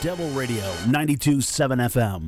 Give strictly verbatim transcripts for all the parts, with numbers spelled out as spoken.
Devil Radio ninety-two point seven F M.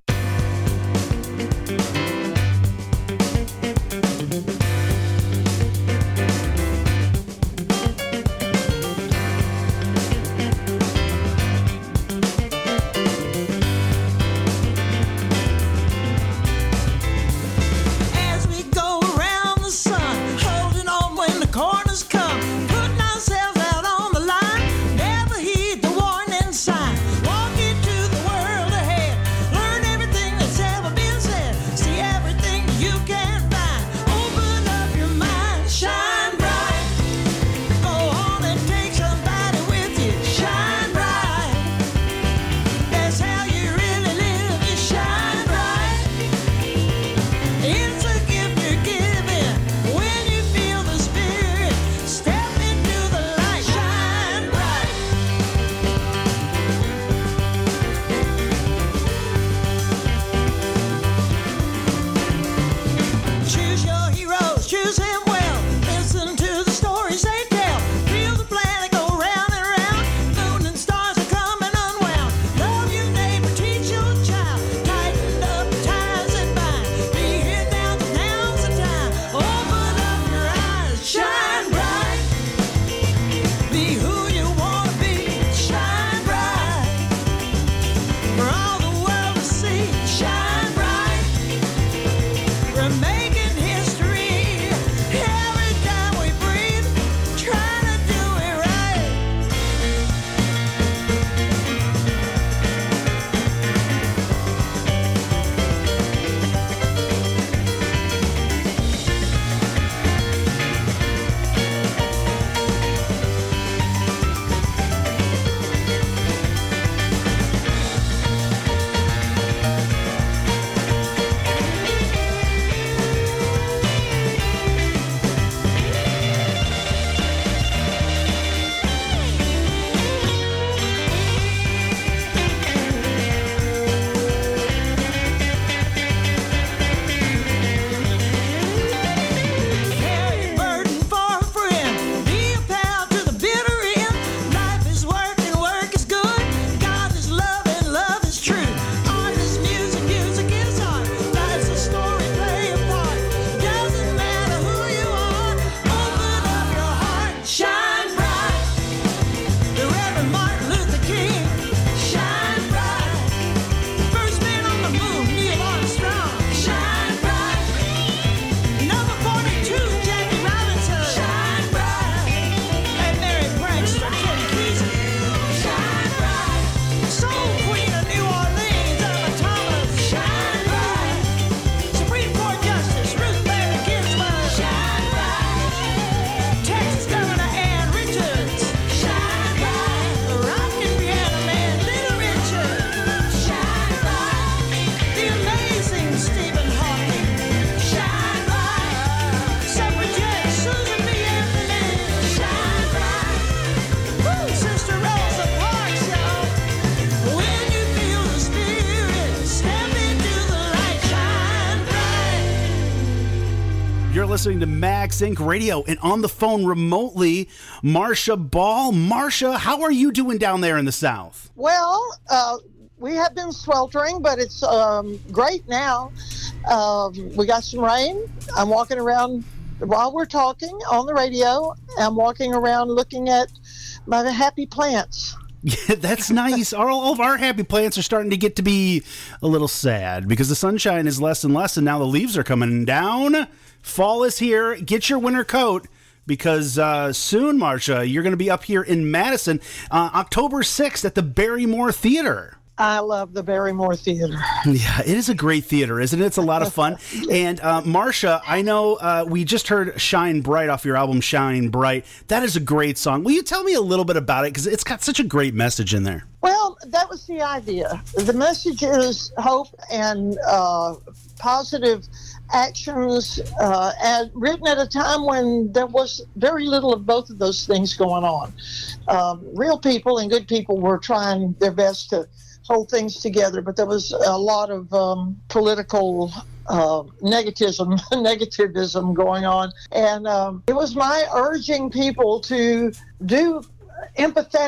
Listening to Max Incorporated. Radio, and on the phone remotely, Marcia Ball. Marcia, how are you doing down there in the South? Well, uh, we have been sweltering, but it's um, great now. Um, we got some rain. I'm walking around while we're talking on the radio. I'm walking around looking at my happy plants. Yeah, that's nice. all, all of our happy plants are starting to get to be a little sad because the sunshine is less and less, and now the leaves are coming down. Fall is here. Get your winter coat because uh, soon, Marcia, you're going to be up here in Madison, uh, October sixth at the Barrymore Theater. I love the Barrymore Theater. Yeah, it is a great theater, isn't it? It's a lot of fun. And uh, Marcia, I know uh, we just heard Shine Bright off your album Shine Bright. That is a great song. Will you tell me a little bit about it? Because it's got such a great message in there. Well, that was the idea. The message is hope and uh, positive actions, uh, and written at a time when there was very little of both of those things going on. Um, real people and good people were trying their best to hold things together, but there was a lot of um, political uh, negativism, negativism going on. And um, it was my urging people to do empathetic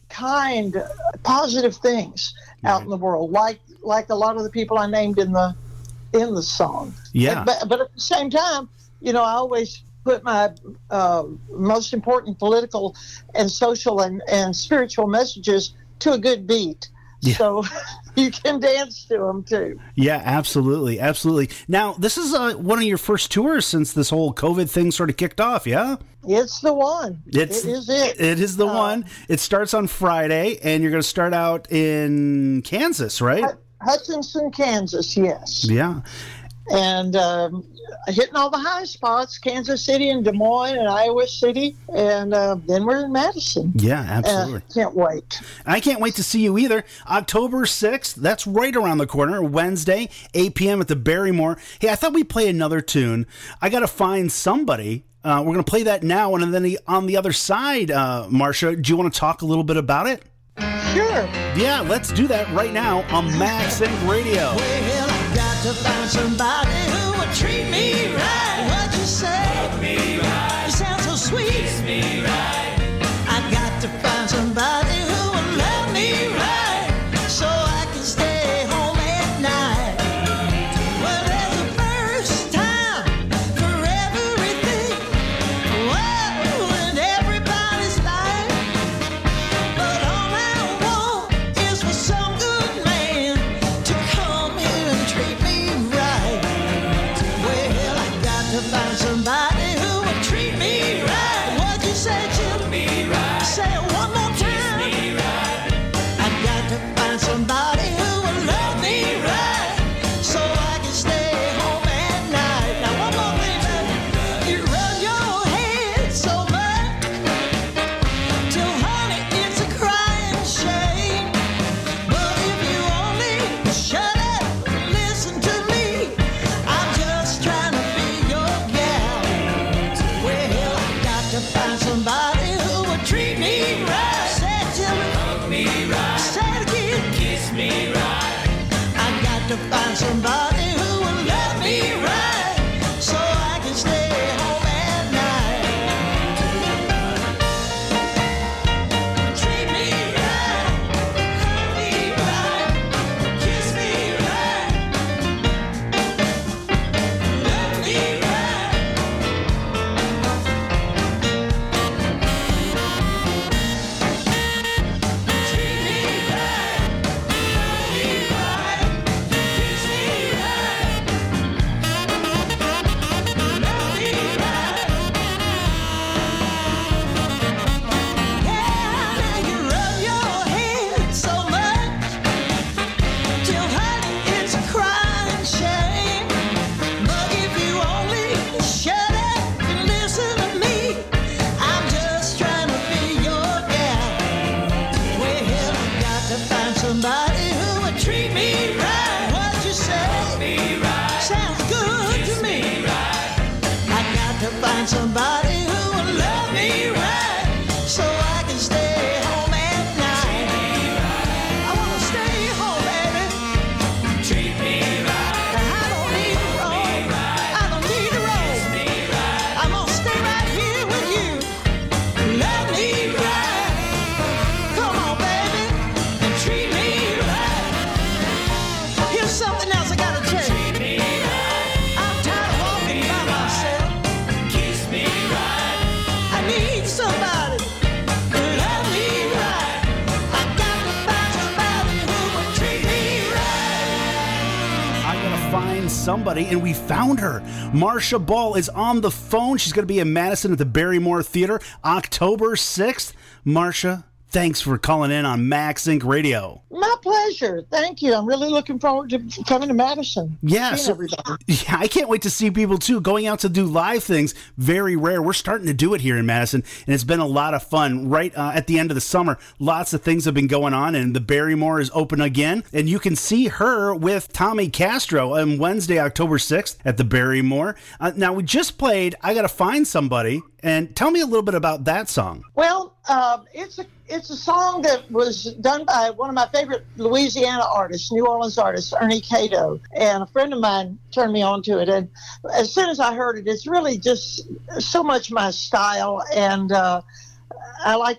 kind, positive things out Right. in the world, like like a lot of the people I named in the in the song. Yeah. But, but at the same time, you know, I always put my uh, most important political and social and, and spiritual messages to a good beat. Yeah. So you can dance to them too. Yeah, absolutely. Absolutely. Now, this is uh, one of your first tours since this whole COVID thing sort of kicked off, yeah? It's the one. It's, it is it. It is the Uh, one. It starts on Friday, and you're going to start out in Kansas, right? Hutchinson, Kansas, yes. Yeah. And um, hitting all the high spots, Kansas City and Des Moines and Iowa City. And uh, then we're in Madison. Yeah, absolutely. Uh, can't wait. I can't wait to see you either. October sixth, that's right around the corner. Wednesday, eight p.m. at the Barrymore. Hey, I thought we'd play another tune. I got to find somebody. Uh, we're going to play that now. And then the, on the other side, uh, Marcia, do you want to talk a little bit about it? Sure. Yeah, let's do that right now on Max Inc Radio. Well, I got to find somebody who would treat me right. What'd you say? Love me right. You sound so sweet. Kiss me right. I got to find somebody who will love me right, so I can stay home at night. Well, there's a first time for everything. Whoa, in everybody's life. But all I want is for some good man to come here and treat me right. Well, I got to find somebody who will treat me right. What'd you say, Jim? Treat me right. Say it one more time. Treat me right. I got to find somebody who will love me right, so I can stay home at night. Now one more thing, baby. You rub your head so much till, honey, it's a crying shame. But if you only shut up and listen to me, I'm just trying to be your gal. Well, I got to find somebody who will treat me right. Say it to me. Love me right. Say it again. Kiss me right. I got to find somebody who will love me right, so I can stay home at night. Treat me right, love me right, kiss me right, love me right. Treat me right, love me right, kiss me right, love me right. Yeah, now you rub your head so much till, honey, it's a crying shame. But if you only shut up and listen to me, I'm just trying to be your gal. Well, I got to find somebody who would treat me right. What'd you say? Love me right. Sounds good to me. I got to find somebody who will love me right, so I can stay home at night. I wanna stay home, baby. Treat me right. I don't need to roam. I don't need to roam. I'm gonna stay right here with you. Love me right. Come on, baby, and treat me right. Here's something else I gotta tell you. Treat me right. I'm tired of walking by myself. Kiss me right. I need somebody to love me right. I got to find somebody who will treat me right. I'm going to find somebody, and we found her. Marcia Ball is on the phone. She's going to be in Madison at the Barrymore Theater October sixth. Marcia, thanks for calling in on Max Inc Radio. My pleasure. Thank you. I'm really looking forward to coming to Madison. Yeah, Seeing so- everybody. Yeah, I can't wait to see people too. Going out to do live things, very rare. We're starting to do it here in Madison, and it's been a lot of fun. Right uh, at the end of the summer, lots of things have been going on, and the Barrymore is open again. And you can see her with Tommy Castro on Wednesday, October sixth at the Barrymore. Uh, now, we just played I Gotta Find Somebody, and tell me a little bit about that song. Well, uh, it's a it's a song that was done by one of my favorite Louisiana artists, New Orleans artist, Ernie Cato, and a friend of mine turned me on to it. And as soon as I heard it, it's really just so much my style, and uh, I like to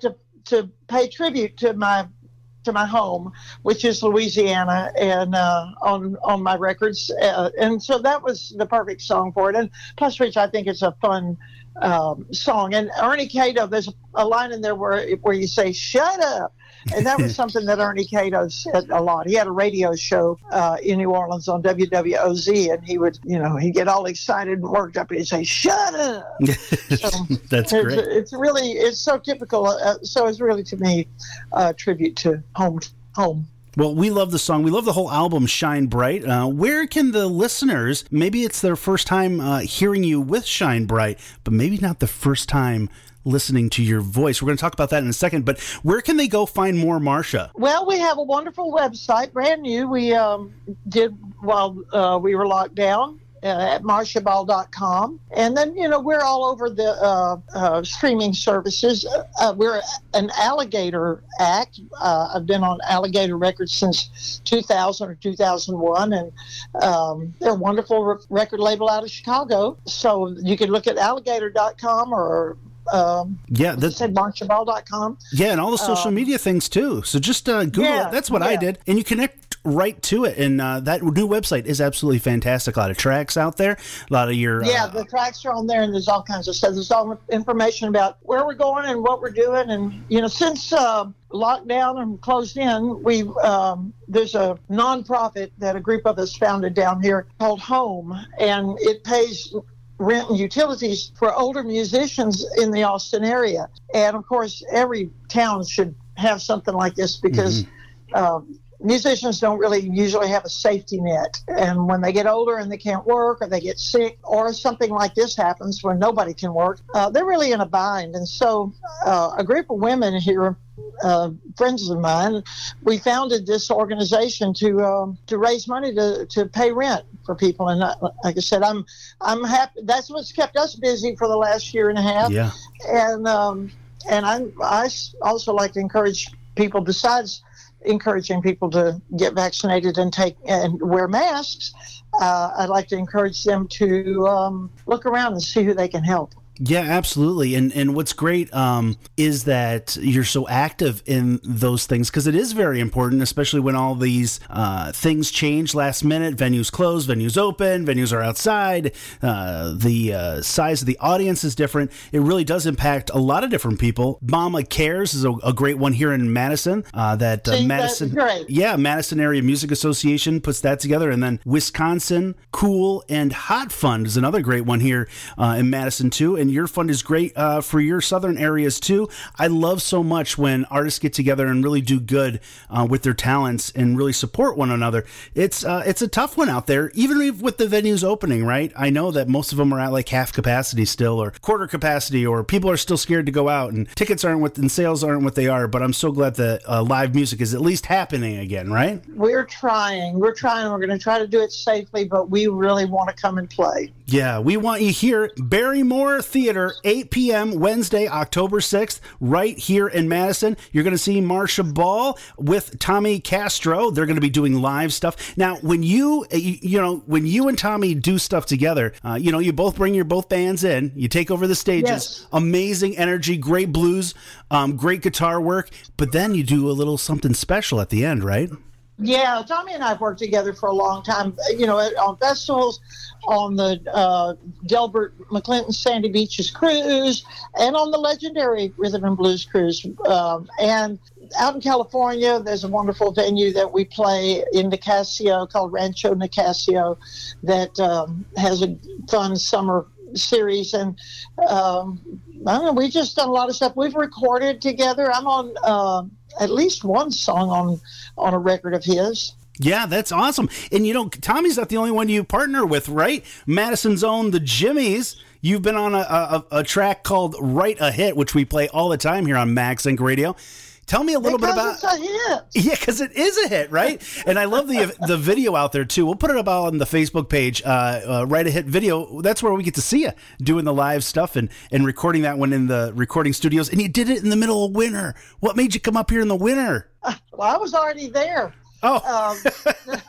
to pay tribute to my to my home, which is Louisiana, and uh, on on my records, uh, and so that was the perfect song for it. And plus, which I think it's a fun um, song. And Ernie Cato, there's a line in there where where you say "shut up," and that was something that Ernie Cato said a lot. He had a radio show uh, in New Orleans on W W O Z, and he would, you know, he'd get all excited and worked up, and he'd say "shut up." So That's it's, great. It's really it's so typical. Uh, so it's really to me a tribute to home home. Well, we love the song. We love the whole album, Shine Bright. Uh, where can the listeners, maybe it's their first time uh, hearing you with Shine Bright, but maybe not the first time listening to your voice. We're going to talk about that in a second, but where can they go find more Marsha? Well, we have a wonderful website, brand new. We um, did while uh, we were locked down. Uh, at marsha ball dot com. And then, you know, we're all over the uh, uh, streaming services. Uh, we're an Alligator act. Uh, I've been on Alligator Records since two thousand or two thousand one, and um, they're a wonderful re- record label out of Chicago. So you can look at alligator dot com or Um, yeah, that said marsha ball dot com. Yeah, and all the social um, media things too. So just uh, Google yeah, it. That's what yeah. I did, and you connect right to it. And uh, that new website is absolutely fantastic. A lot of tracks out there. A lot of your yeah, uh, the tracks are on there, and there's all kinds of stuff. There's all information about where we're going and what we're doing. And you know, since uh, lockdown and closed in, we um, there's a nonprofit that a group of us founded down here called Home, and it pays rent and utilities for older musicians in the Austin area. And of course, every town should have something like this because mm-hmm. um, musicians don't really usually have a safety net. And when they get older and they can't work, or they get sick, or something like this happens when nobody can work, uh, they're really in a bind. And so uh, a group of women here, uh, friends of mine, we founded this organization to um, to raise money to, to pay rent for people. And uh, like I said, I'm I'm happy. That's what's kept us busy for the last year and a half. Yeah. And um, and I I also like to encourage people, besides encouraging people to get vaccinated and take and wear masks, uh, I'd like to encourage them to um, look around and see who they can help. Yeah, absolutely. And and what's great um, is that you're so active in those things, because it is very important, especially when all these uh, things change last minute. Venues close, venues open, venues are outside. Uh, the uh, size of the audience is different. It really does impact a lot of different people. Mama Cares is a, a great one here in Madison. Uh, that uh, See, Madison, that's great. yeah, Madison Area Music Association puts that together, and then Wisconsin Cool and Hot Fund is another great one here uh, in Madison too. And your fund is great uh, for your southern areas too. I love so much when artists get together and really do good uh, with their talents and really support one another. It's uh, it's a tough one out there, even with the venues opening, right? I know that most of them are at like half capacity still, or quarter capacity, or people are still scared to go out, and tickets aren't what, and sales aren't what they are. But I'm so glad that uh, live music is at least happening again, right? We're trying. We're trying. We're going to try to do it safely, but we really want to come and play. Yeah, we want you here. Barrymore Theater, eight p.m. Wednesday, October sixth, right here in Madison. You're going to see Marsha Ball with Tommy Castro. They're going to be doing live stuff. Now, when you, you, you know, when you and Tommy do stuff together, uh, you know, you both bring your both bands in, you take over the stages, yes. Amazing energy, great blues, um, great guitar work, but then you do a little something special at the end, right? Yeah, Tommy and I have worked together for a long time, you know, on festivals, on the uh, Delbert McClinton Sandy Beaches cruise, and on the legendary Rhythm and Blues cruise. Um, and out in California, there's a wonderful venue that we play in Nicasio called Rancho Nicasio that um, has a fun summer series. And um, I don't know, we've just done a lot of stuff. We've recorded together. I'm on uh, at least one song on, on a record of his. Yeah, that's awesome. And, you know, Tommy's not the only one you partner with, right? Madison's own The Jimmies. You've been on a, a, a track called Write a Hit, which we play all the time here on MagSync Radio. Tell me a little because bit about... it's a hit. Yeah, because it is a hit, right? And I love the the video out there, too. We'll put it up on the Facebook page, uh, uh, Write a Hit video. That's where we get to see you doing the live stuff and, and recording that one in the recording studios. And you did it in the middle of winter. What made you come up here in the winter? Uh, well, I was already there. Oh. Um,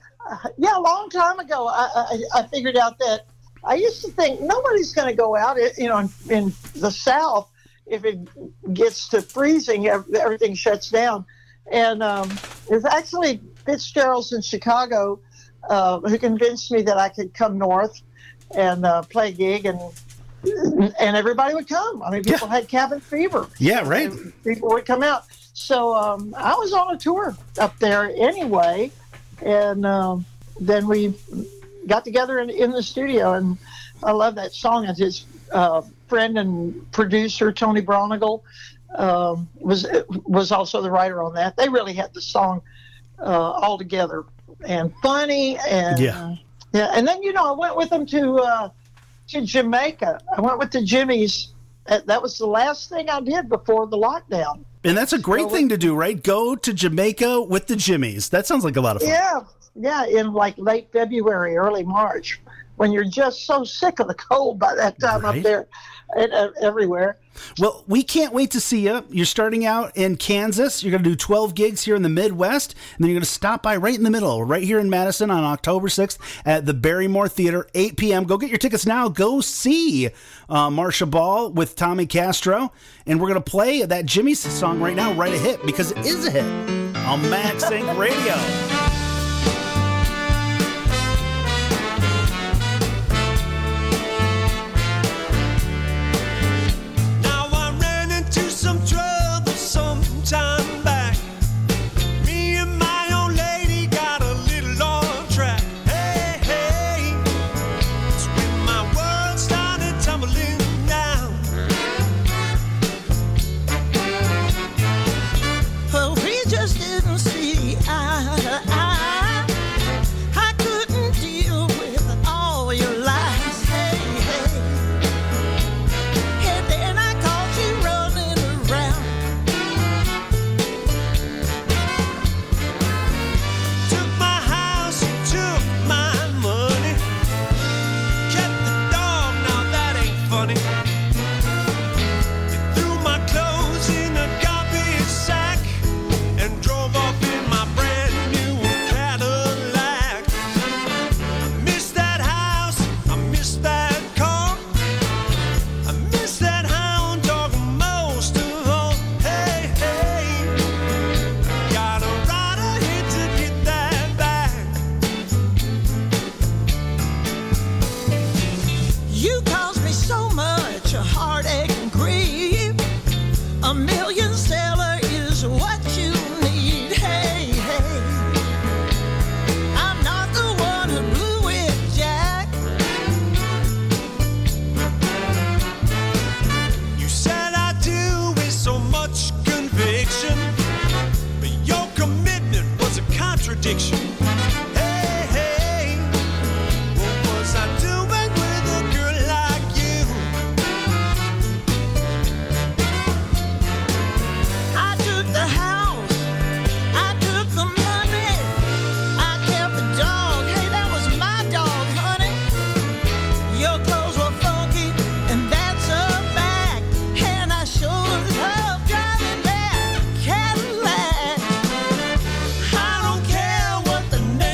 yeah, a long time ago, I, I, I figured out that I used to think nobody's going to go out, you know, in, in the South if it gets to freezing, ev- everything shuts down. And um, it's actually Fitzgerald's in Chicago uh, who convinced me that I could come north and uh, play a gig, and and everybody would come. I mean, people Yeah. had cabin fever. Yeah, right. And people would come out. So um, I was on a tour up there anyway, and um, then we got together in, in the studio, and I love that song. And his uh, friend and producer Tony Bronigal um, was was also the writer on that. They really had the song uh, all together and funny, and Yeah. uh, yeah. And then you know I went with them to uh, to Jamaica. I went with the Jimmies. That that was the last thing I did before the lockdown. And that's a great So thing to do, right? Go to Jamaica with the Jimmies. That sounds like a lot of fun. Yeah, yeah, in like late February, early March, when you're just so sick of the cold by that time Right. up there and uh, everywhere. Well, we can't wait to see you. You're starting out in Kansas. You're going to do twelve gigs here in the Midwest, and then you're going to stop by right in the middle, right here in Madison on October sixth at the Barrymore Theater, eight p.m. Go get your tickets now. Go see uh, Marsha Ball with Tommy Castro, and we're going to play that Jimmy's song right now, Right a Hit, because it is a hit on Max Inc Radio. Now I ran into some trouble some time back. Me and my old lady got a little off track. Hey, hey, it's when my world started tumbling down. Well, we just didn't see eye to eye. I couldn't deal with all your lies. Hey, hey. And then I caught you running around. Took my house, took my money. Kept the dog, now that ain't funny. Threw my clothes in a garbage sack and drove off in my brand new Cadillac. I miss that house, I miss that car. I miss that hound dog most of all. Hey, hey, gotta ride a hit to get that back. You caused me so much heartache and grief. A million stellar is what you need. Hey, hey. I'm not the one who blew it, Jack. You said I do with so much conviction, but your commitment was a contradiction. Hey, hey, what was I doing with a girl like you? I took the house, I took the money, I kept the dog. Hey, that was my dog, honey. Your clothes were funky, and that's a fact. And I sure love driving that Cadillac. I don't care what the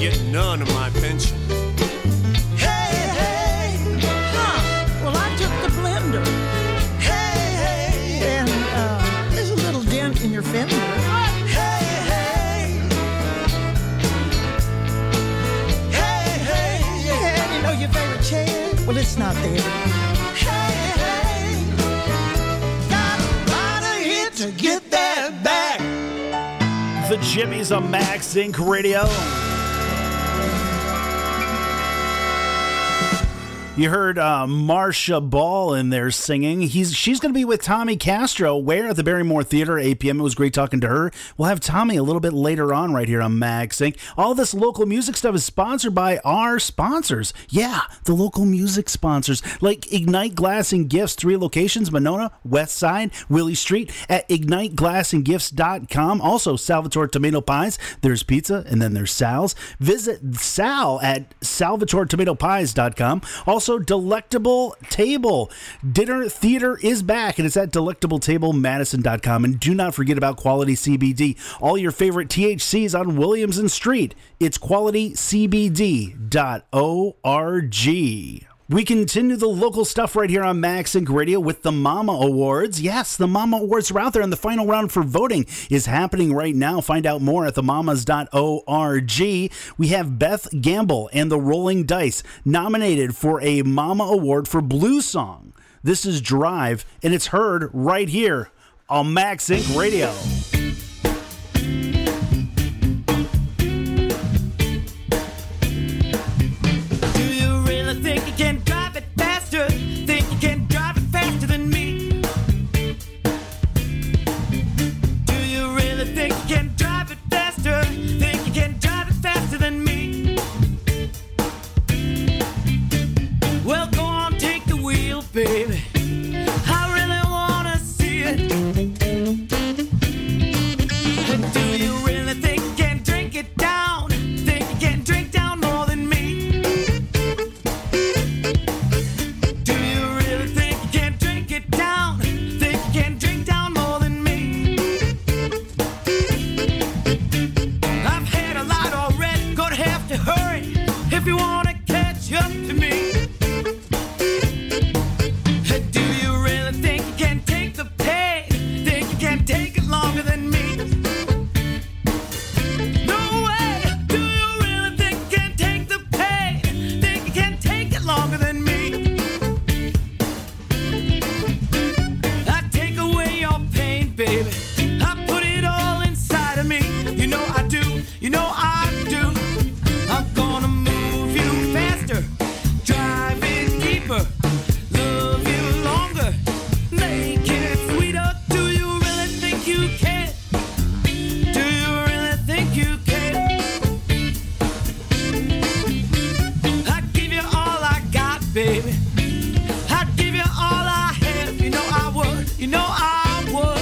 get none of my pension. Hey, hey, huh? Well, I took the blender. Hey, hey, and uh, there's a little dent in your fender. Hey, hey, hey, hey, and you know your favorite chair? Well, it's not there. Hey, hey, got a rider here to get that back. The Jimmys on Max Inc Radio. You heard uh, Marcia Ball in there singing. He's She's going to be with Tommy Castro. Where? At the Barrymore Theater, eight p.m. It was great talking to her. We'll have Tommy a little bit later on right here on Max Inc. All this local music stuff is sponsored by our sponsors. Yeah, the local music sponsors like Ignite Glass and Gifts, three locations, Monona, West Side, Willie Street, at ignite glass and gifts dot com. Also, Salvatore Tomato Pies. There's pizza, and then there's Sal's. Visit Sal at salvatore tomato pies dot com. Also, Also, Delectable Table. Dinner Theater is back, and it's at delectable table madison dot com. And do not forget about Quality C B D. All your favorite T H Cs on Williamson Street. It's quality c b d dot org. We continue the local stuff right here on Max Inc Radio with the Mama Awards. Yes, the Mama Awards are out there, and the final round for voting is happening right now. Find out more at the mamas dot org. We have Beth Gamble and the Rolling Dice nominated for a Mama Award for Blues Song. This is Drive, and it's heard right here on Max Inc Radio. Think you can drive it faster? Think you can drive it faster than me? Do you really think you can drive it faster? Think you can drive it faster than me? Well, go on, take the wheel, baby. I really wanna see it. Do you really think you can drink it down? Think you can drink down more than me? If you wanna catch up to me, do you really think you can take the pain? Think you can take it longer than me? No way! Do you really think you can take the pain? Think you can take it longer than me? I take away your pain, baby. I put it all inside of me. You know I do. You know I do. I'm gonna move you faster, drive it deeper, love you longer, make it sweeter. Do you really think you can? Do you really think you can? I'd give you all I got, baby. I'd give you all I have. You know I would. You know I would.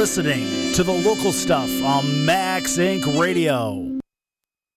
listening to the local stuff on Max Inc Radio.